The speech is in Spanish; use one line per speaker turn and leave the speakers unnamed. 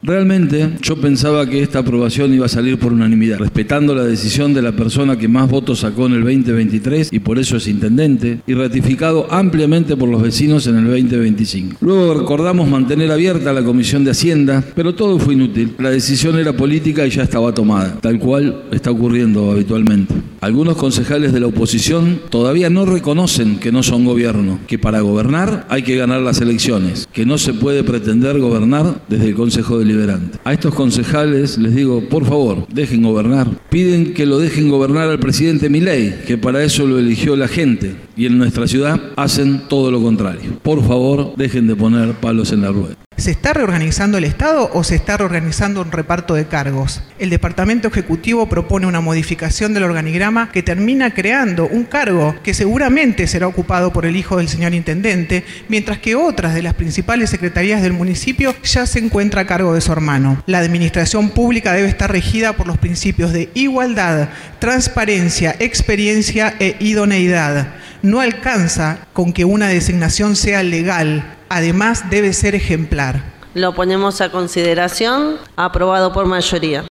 Realmente yo pensaba que esta aprobación iba a salir por unanimidad, respetando la decisión de la persona que más votos sacó en el 2023 y por eso es intendente, y ratificado ampliamente por los vecinos en el 2025. Luego recordamos mantener abierta la Comisión de Hacienda, pero todo fue inútil. La decisión era política y ya estaba tomada, tal cual está ocurriendo habitualmente. Algunos concejales de la oposición todavía no reconocen que no son gobierno, que para gobernar hay que ganar las elecciones, que no se puede pretender gobernar desde el Consejo Deliberante. A estos concejales les digo, por favor, dejen gobernar. Piden que lo dejen gobernar al presidente Milei, que para eso lo eligió la gente, y en nuestra ciudad hacen todo lo contrario. Por favor, dejen de poner palos en la rueda.
¿Se está reorganizando el Estado o se está reorganizando un reparto de cargos? El Departamento Ejecutivo propone una modificación del organigrama que termina creando un cargo que seguramente será ocupado por el hijo del señor intendente, mientras que otras de las principales secretarías del municipio ya se encuentra a cargo de su hermano. La administración pública debe estar regida por los principios de igualdad, transparencia, experiencia e idoneidad. No alcanza con que una designación sea legal. Además, debe ser ejemplar.
Lo ponemos a consideración, aprobado por mayoría.